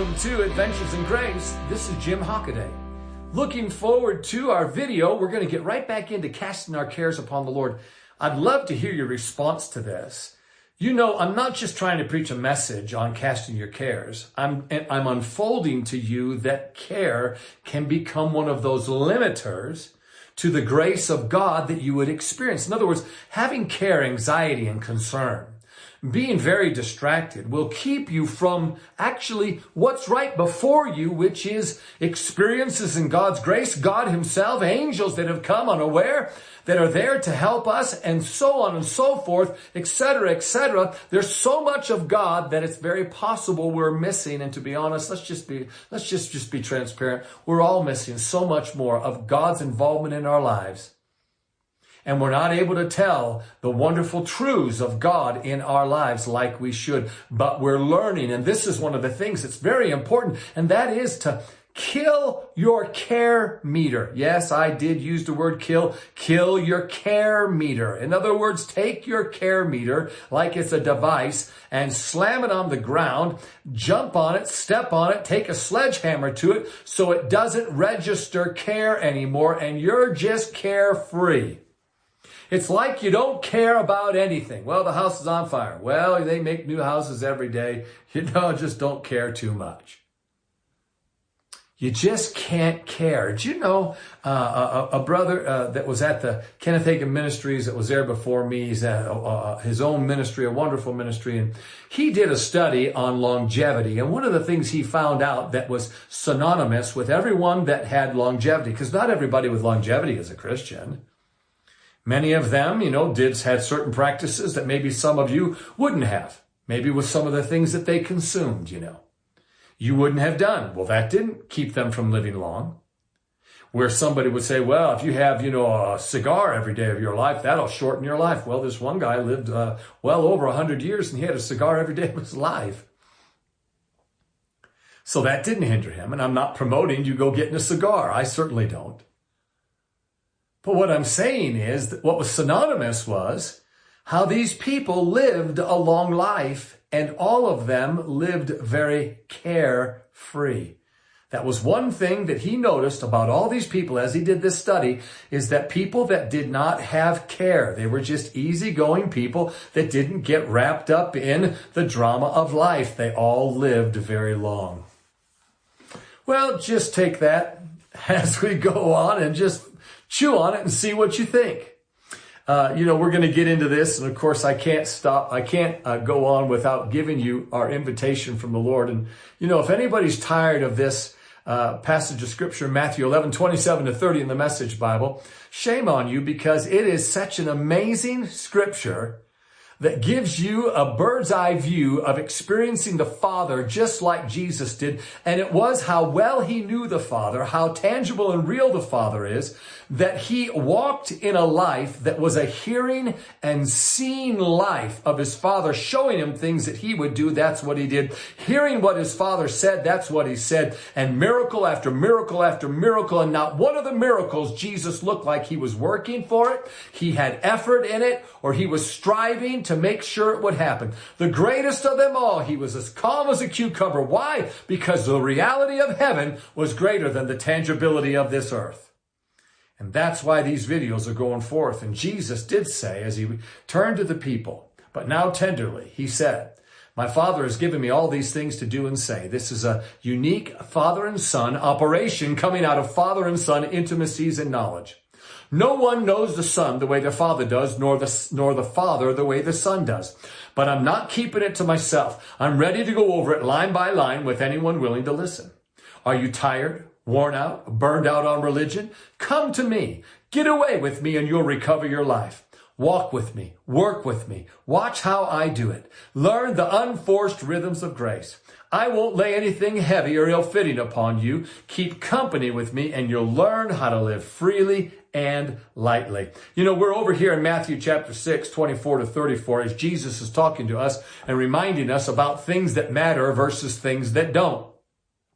welcome to Adventures in Grace. This is Jim Hockaday. Looking forward to our video. We're going to get right back into casting our cares upon the Lord. I'd love to hear your response to this. You know, I'm not just trying to preach a message on casting your cares. I'm unfolding to you that care can become one of those limiters to the grace of God that you would experience. In other words, having care, anxiety, and concern, being very distracted will keep you from actually what's right before you, which is experiences in God's grace, God himself, angels that have come unaware, that are there to help us, and so on and so forth, etc., etc. There's so much of God that it's very possible we're missing. And to be honest, let's just be transparent. We're all missing so much more of God's involvement in our lives. And we're not able to tell the wonderful truths of God in our lives like we should. But we're learning, and this is one of the things that's very important, and that is to kill your care meter. Yes, I did use the word kill. Kill your care meter. In other words, take your care meter like it's a device and slam it on the ground, jump on it, step on it, take a sledgehammer to it so it doesn't register care anymore, and you're just carefree. It's like you don't care about anything. Well, the house is on fire. Well, they make new houses every day. You know, just don't care too much. You just can't care. Did you know a brother that was at the Kenneth Hagin Ministries that was there before me? He's at his own ministry, a wonderful ministry, and he did a study on longevity. And one of the things he found out that was synonymous with everyone that had longevity, because not everybody with longevity is a Christian. Many of them, had certain practices that maybe some of you wouldn't have. Maybe with some of the things that they consumed, you wouldn't have done. Well, that didn't keep them from living long. Where somebody would say, well, if you have, a cigar every day of your life, that'll shorten your life. Well, this one guy lived well over 100 years and he had a cigar every day of his life. So that didn't hinder him. And I'm not promoting you go getting a cigar. I certainly don't. But what I'm saying is that what was synonymous was how these people lived a long life, and all of them lived very carefree. That was one thing that he noticed about all these people as he did this study, is that people that did not have care, they were just easygoing people that didn't get wrapped up in the drama of life. They all lived very long. Well, just take that as we go on and just chew on it and see what you think. We're going to get into this. And of course, I can't go on without giving you our invitation from the Lord. And, if anybody's tired of this passage of scripture, Matthew 11:27-30 in the Message Bible, shame on you, because it is such an amazing scripture that gives you a bird's eye view of experiencing the Father just like Jesus did. And it was how well he knew the Father, how tangible and real the Father is, that he walked in a life that was a hearing and seeing life of his Father, showing him things that he would do. That's what he did. Hearing what his Father said, that's what he said. And miracle after miracle after miracle. And not one of the miracles Jesus looked like he was working for it. He had effort in it, or he was striving to make sure it would happen. The greatest of them all, he was as calm as a cucumber. Why? Because the reality of heaven was greater than the tangibility of this earth. And that's why these videos are going forth. And Jesus did say, as he turned to the people, but now tenderly, he said, my Father has given me all these things to do and say. This is a unique father and son operation coming out of father and son intimacies and knowledge. No one knows the Son the way the Father does, nor the Father the way the Son does. But I'm not keeping it to myself. I'm ready to go over it line by line with anyone willing to listen. Are you tired, worn out, burned out on religion? Come to me. Get away with me and you'll recover your life. Walk with me. Work with me. Watch how I do it. Learn the unforced rhythms of grace. I won't lay anything heavy or ill-fitting upon you. Keep company with me and you'll learn how to live freely and lightly. We're over here in Matthew chapter 6, 24-34, as Jesus is talking to us and reminding us about things that matter versus things that don't.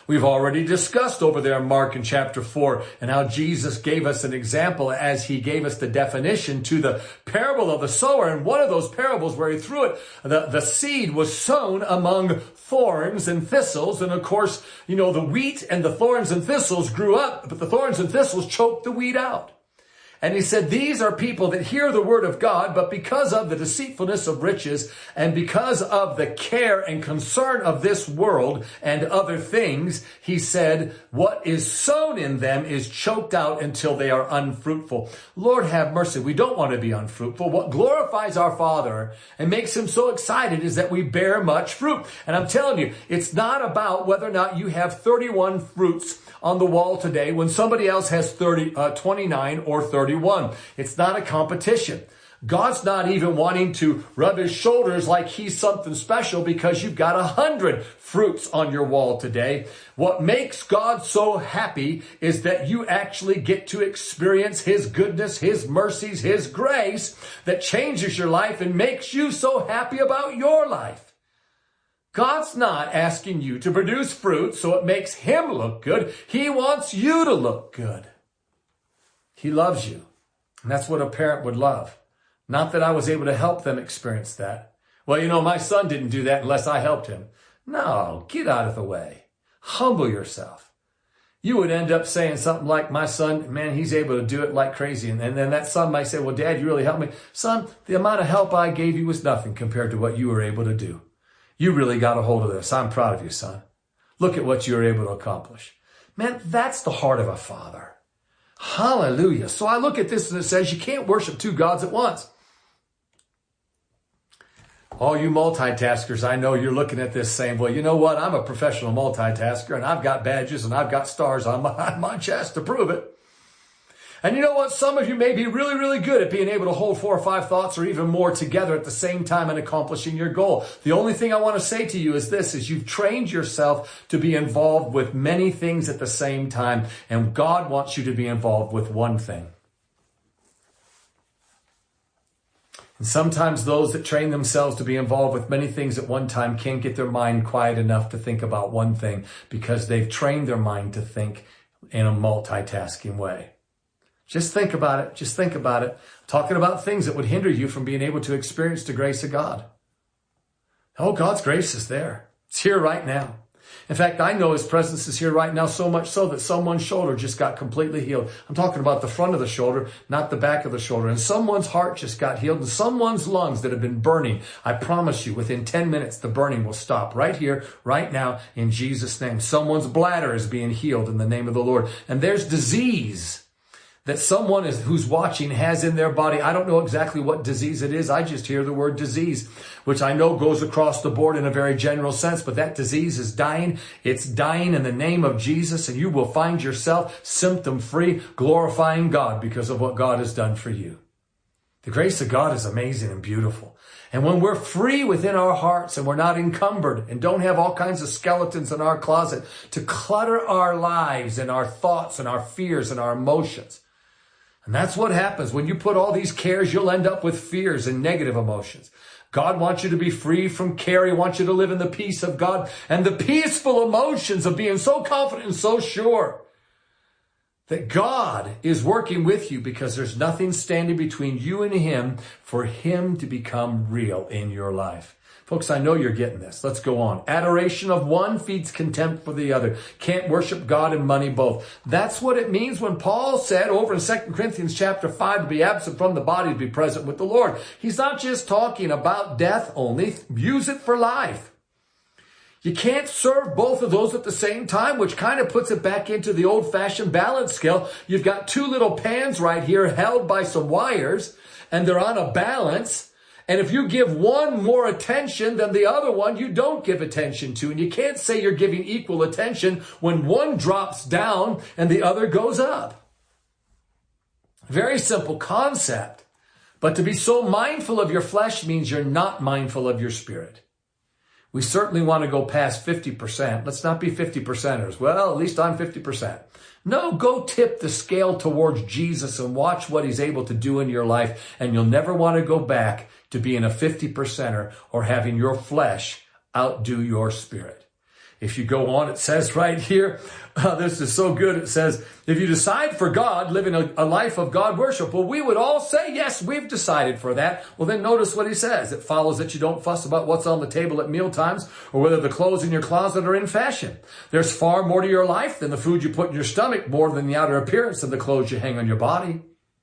We've already discussed over there in Mark in chapter 4 and how Jesus gave us an example as he gave us the definition to the parable of the sower. And one of those parables where he threw it, the seed was sown among thorns and thistles. And of course, the wheat and the thorns and thistles grew up, but the thorns and thistles choked the wheat out. And he said, these are people that hear the word of God, but because of the deceitfulness of riches and because of the care and concern of this world and other things, he said, what is sown in them is choked out until they are unfruitful. Lord have mercy. We don't want to be unfruitful. What glorifies our Father and makes him so excited is that we bear much fruit. And I'm telling you, it's not about whether or not you have 31 fruits on the wall today when somebody else has 29 or 31. It's not a competition. God's not even wanting to rub his shoulders like he's something special because you've got 100 fruits on your wall today. What makes God so happy is that you actually get to experience his goodness, his mercies, his grace that changes your life and makes you so happy about your life. God's not asking you to produce fruit so it makes him look good. He wants you to look good. He loves you. And that's what a parent would love. Not that I was able to help them experience that. Well, my son didn't do that unless I helped him. No, get out of the way. Humble yourself. You would end up saying something like, my son, man, he's able to do it like crazy. And then that son might say, well, Dad, you really helped me. Son, the amount of help I gave you was nothing compared to what you were able to do. You really got a hold of this. I'm proud of you, son. Look at what you were able to accomplish. Man, that's the heart of a father. Hallelujah. So I look at this and it says you can't worship two gods at once. All you multitaskers, I know you're looking at this saying, well, you know what? I'm a professional multitasker and I've got badges and I've got stars on my chest to prove it. And you know what? Some of you may be really, really good at being able to hold 4 or 5 thoughts or even more together at the same time and accomplishing your goal. The only thing I want to say to you is this, is you've trained yourself to be involved with many things at the same time. And God wants you to be involved with one thing. And sometimes those that train themselves to be involved with many things at one time can't get their mind quiet enough to think about one thing because they've trained their mind to think in a multitasking way. Just think about it. Just think about it. Talking about things that would hinder you from being able to experience the grace of God. Oh, God's grace is there. It's here right now. In fact, I know his presence is here right now, so much so that someone's shoulder just got completely healed. I'm talking about the front of the shoulder, not the back of the shoulder. And someone's heart just got healed, and someone's lungs that have been burning. I promise you, within 10 minutes, the burning will stop right here, right now, in Jesus' name. Someone's bladder is being healed in the name of the Lord. And there's disease that someone who's watching has in their body. I don't know exactly what disease it is. I just hear the word disease, which I know goes across the board in a very general sense, but that disease is dying. It's dying in the name of Jesus, and you will find yourself symptom-free, glorifying God because of what God has done for you. The grace of God is amazing and beautiful. And when we're free within our hearts and we're not encumbered and don't have all kinds of skeletons in our closet to clutter our lives and our thoughts and our fears and our emotions. And that's what happens. When you put all these cares, you'll end up with fears and negative emotions. God wants you to be free from care. He wants you to live in the peace of God and the peaceful emotions of being so confident and so sure that God is working with you because there's nothing standing between you and him for him to become real in your life. Folks, I know you're getting this. Let's go on. Adoration of one feeds contempt for the other. Can't worship God and money both. That's what it means when Paul said over in 2 Corinthians chapter 5 to be absent from the body, to be present with the Lord. He's not just talking about death only. Use it for life. You can't serve both of those at the same time, which kind of puts it back into the old-fashioned balance scale. You've got 2 little pans right here held by some wires, and they're on a balance. And if you give one more attention than the other one, you don't give attention to. And you can't say you're giving equal attention when one drops down and the other goes up. Very simple concept. But to be so mindful of your flesh means you're not mindful of your spirit. We certainly want to go past 50%. Let's not be 50%ers. Well, at least I'm 50%. No, go tip the scale towards Jesus and watch what he's able to do in your life. And you'll never want to go back to being a 50%er or having your flesh outdo your spirit. If you go on, it says right here, this is so good. It says, if you decide for God, living a life of God worship, well, we would all say, yes, we've decided for that. Well, then notice what he says. It follows that you don't fuss about what's on the table at meal times or whether the clothes in your closet are in fashion. There's far more to your life than the food you put in your stomach, more than the outer appearance of the clothes you hang on your body.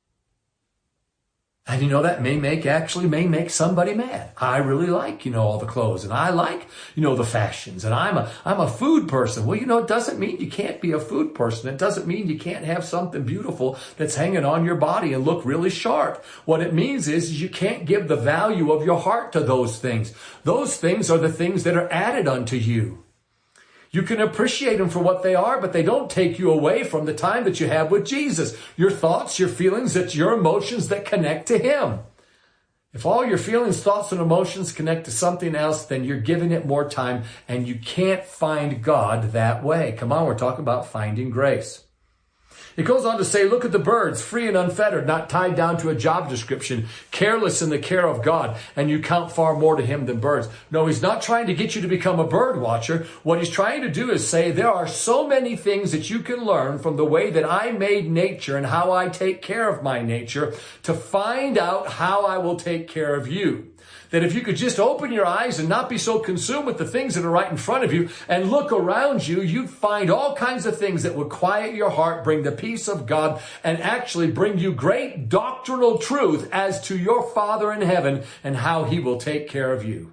And that may make somebody mad. I really like, all the clothes, and I like, the fashions, and I'm a food person. Well, it doesn't mean you can't be a food person. It doesn't mean you can't have something beautiful that's hanging on your body and look really sharp. What it means is you can't give the value of your heart to those things. Those things are the things that are added unto you. You can appreciate them for what they are, but they don't take you away from the time that you have with Jesus. Your thoughts, your feelings, it's your emotions that connect to him. If all your feelings, thoughts, and emotions connect to something else, then you're giving it more time, and you can't find God that way. Come on, we're talking about finding grace. It goes on to say, look at the birds, free and unfettered, not tied down to a job description, careless in the care of God, and you count far more to him than birds. No, he's not trying to get you to become a bird watcher. What he's trying to do is say, there are so many things that you can learn from the way that I made nature and how I take care of my nature to find out how I will take care of you. That if you could just open your eyes and not be so consumed with the things that are right in front of you and look around you, you'd find all kinds of things that would quiet your heart, bring the peace of God, and actually bring you great doctrinal truth as to your Father in heaven and how he will take care of you.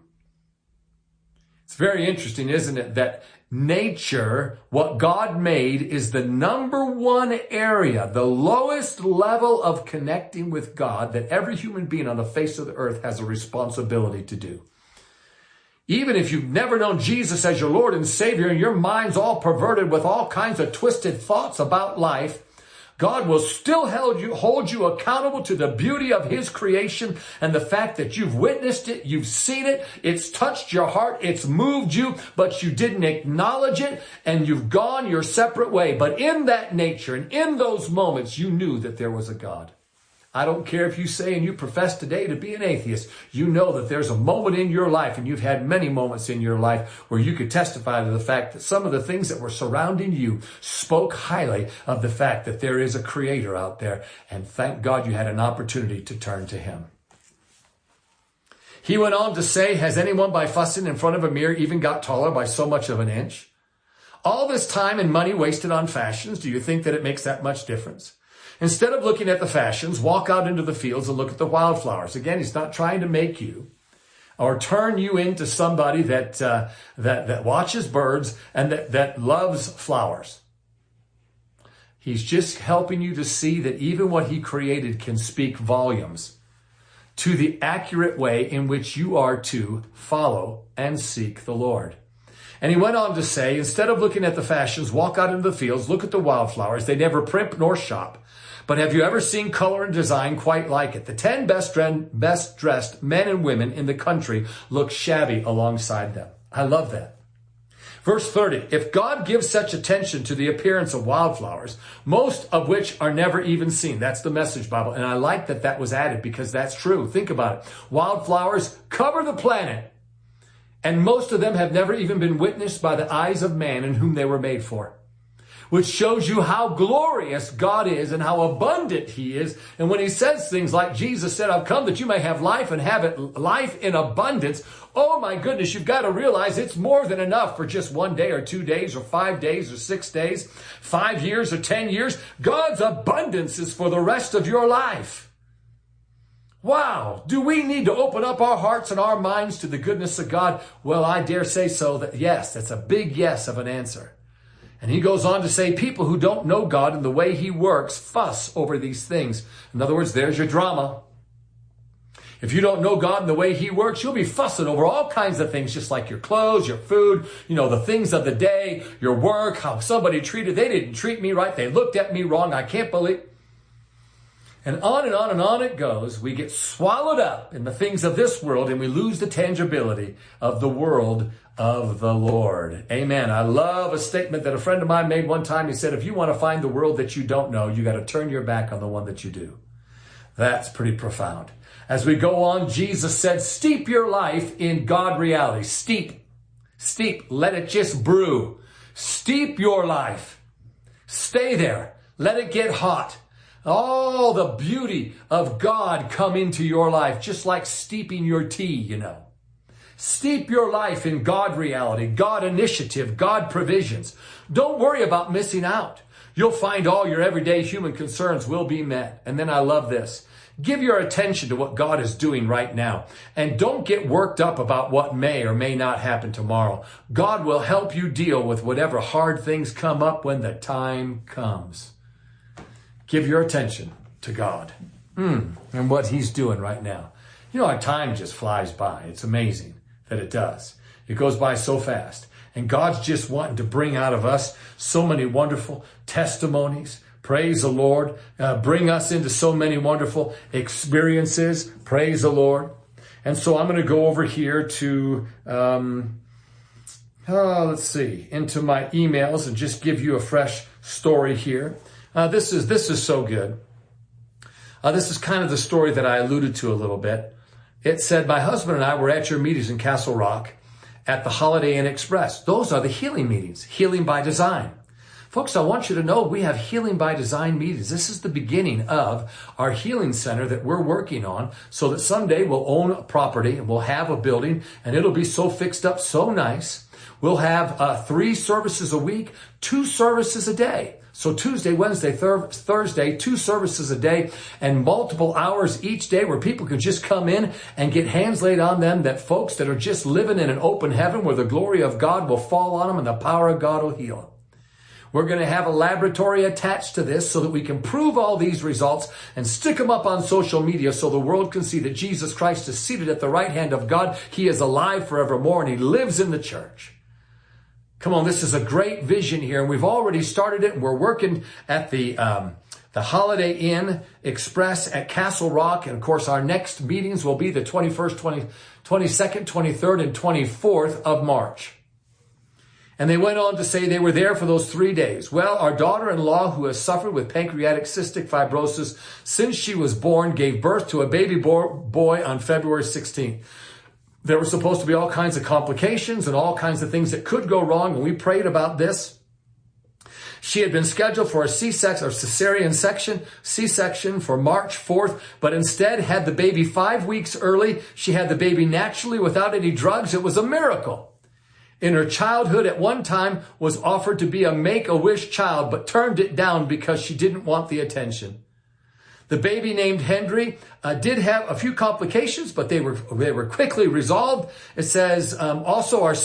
It's very interesting, isn't it, that nature, what God made, is the number one area, the lowest level of connecting with God that every human being on the face of the earth has a responsibility to do. Even if you've never known Jesus as your Lord and Savior and your mind's all perverted with all kinds of twisted thoughts about life, God will still hold you accountable to the beauty of his creation and the fact that you've witnessed it, you've seen it, it's touched your heart, it's moved you, but you didn't acknowledge it, and you've gone your separate way. But in that nature and in those moments, you knew that there was a God. I don't care if you say and you profess today to be an atheist. You know that there's a moment in your life, and you've had many moments in your life where you could testify to the fact that some of the things that were surrounding you spoke highly of the fact that there is a creator out there. And thank God you had an opportunity to turn to him. He went on to say, has anyone by fussing in front of a mirror even got taller by so much of an inch? All this time and money wasted on fashions, do you think that it makes that much difference? Instead of looking at the fashions, walk out into the fields and look at the wildflowers. Again, he's not trying to make you or turn you into somebody that watches birds and that loves flowers. He's just helping you to see that even what he created can speak volumes to the accurate way in which you are to follow and seek the Lord. And he went on to say, instead of looking at the fashions, walk out into the fields, look at the wildflowers. They never primp nor shop. But have you ever seen color and design quite like it? The 10 best dressed men and women in the country look shabby alongside them. I love that. Verse 30, if God gives such attention to the appearance of wildflowers, most of which are never even seen. That's the Message Bible. And I like that was added because that's true. Think about it. Wildflowers cover the planet. And most of them have never even been witnessed by the eyes of man in whom they were made for. Which shows you how glorious God is and how abundant he is. And when he says things like Jesus said, I've come that you may have life and have it life in abundance. Oh my goodness, you've got to realize it's more than enough for just 1 day or 2 days or 5 days or 6 days, 5 years or 10 years. God's abundance is for the rest of your life. Wow, do we need to open up our hearts and our minds to the goodness of God? Well, I dare say so that yes, that's a big yes of an answer. And he goes on to say, people who don't know God and the way he works fuss over these things. In other words, there's your drama. If you don't know God and the way he works, you'll be fussing over all kinds of things, just like your clothes, your food, the things of the day, your work, how somebody treated, they didn't treat me right, they looked at me wrong, I can't believe. And on and on and on it goes. We get swallowed up in the things of this world and we lose the tangibility of the world of the Lord. Amen. I love a statement that a friend of mine made one time. He said, if you want to find the world that you don't know, you got to turn your back on the one that you do. That's pretty profound. As we go on, Jesus said, steep your life in God reality. Steep. Steep. Let it just brew. Steep your life. Stay there. Let it get hot. All the beauty of God come into your life, just like steeping your tea, Steep your life in God reality, God initiative, God provisions. Don't worry about missing out. You'll find all your everyday human concerns will be met. And then I love this. Give your attention to what God is doing right now. And don't get worked up about what may or may not happen tomorrow. God will help you deal with whatever hard things come up when the time comes. Give your attention to God and what He's doing right now. Our time just flies by. It's amazing that it does. It goes by so fast. And God's just wanting to bring out of us so many wonderful testimonies. Praise the Lord. Bring us into so many wonderful experiences. Praise the Lord. And so I'm going to go over here to, into my emails and just give you a fresh story here. This is so good. This is kind of the story that I alluded to a little bit. It said, my husband and I were at your meetings in Castle Rock at the Holiday Inn Express. Those are the healing meetings, healing by design. Folks, I want you to know we have healing by design meetings. This is the beginning of our healing center that we're working on so that someday we'll own a property and we'll have a building and it'll be so fixed up, so nice. We'll have 3 services a week, 2 services a day. So Tuesday, Wednesday, Thursday, 2 services a day and multiple hours each day where people can just come in and get hands laid on them, that folks that are just living in an open heaven where the glory of God will fall on them and the power of God will heal them. We're going to have a laboratory attached to this so that we can prove all these results and stick them up on social media so the world can see that Jesus Christ is seated at the right hand of God. He is alive forevermore and He lives in the church. Come on, this is a great vision here, and we've already started it, and we're working at the Holiday Inn Express at Castle Rock, and of course our next meetings will be the 21st, 22nd, 23rd, and 24th of March. And they went on to say they were there for those 3 days. Well, our daughter-in-law, who has suffered with pancreatic cystic fibrosis since she was born, gave birth to a baby boy on February 16th. There were supposed to be all kinds of complications and all kinds of things that could go wrong, and we prayed about this. She had been scheduled for a C-section or cesarean C-section for March 4th, but instead had the baby 5 weeks early. She had the baby naturally without any drugs. It was a miracle. In her childhood, at one time, was offered to be a Make-A-Wish child, but turned it down because she didn't want the attention. The baby named Henry did have a few complications, but they were quickly resolved. It says, also our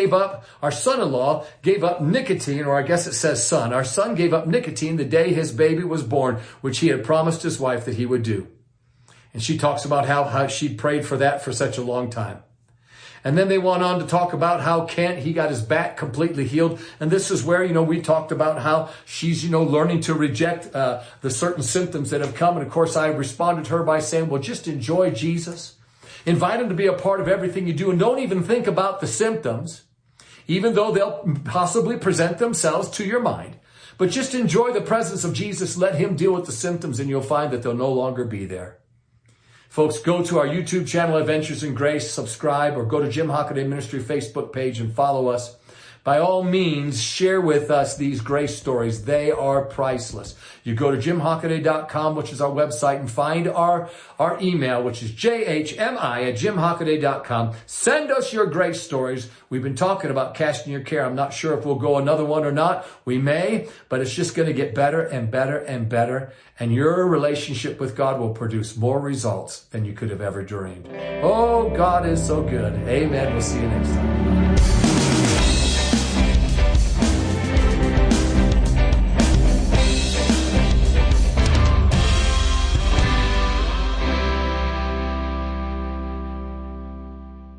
son-in-law gave up nicotine, or I guess it says son. Our son gave up nicotine the day his baby was born, which he had promised his wife that he would do. And she talks about how she prayed for that for such a long time. And then they went on to talk about how Kent, he got his back completely healed. And this is where, we talked about how she's, learning to reject the certain symptoms that have come. And of course, I responded to her by saying, well, just enjoy Jesus. Invite Him to be a part of everything you do. And don't even think about the symptoms, even though they'll possibly present themselves to your mind. But just enjoy the presence of Jesus. Let Him deal with the symptoms and you'll find that they'll no longer be there. Folks, go to our YouTube channel, Adventures in Grace, subscribe, or go to Jim Hockaday Ministry Facebook page and follow us. By all means, share with us these grace stories. They are priceless. You go to jimhockaday.com, which is our website, and find our email, which is jhmi@jimhockaday.com. Send us your grace stories. We've been talking about casting your care. I'm not sure if we'll go another one or not. We may, but it's just going to get better and better and better. And your relationship with God will produce more results than you could have ever dreamed. Oh, God is so good. Amen. We'll see you next time.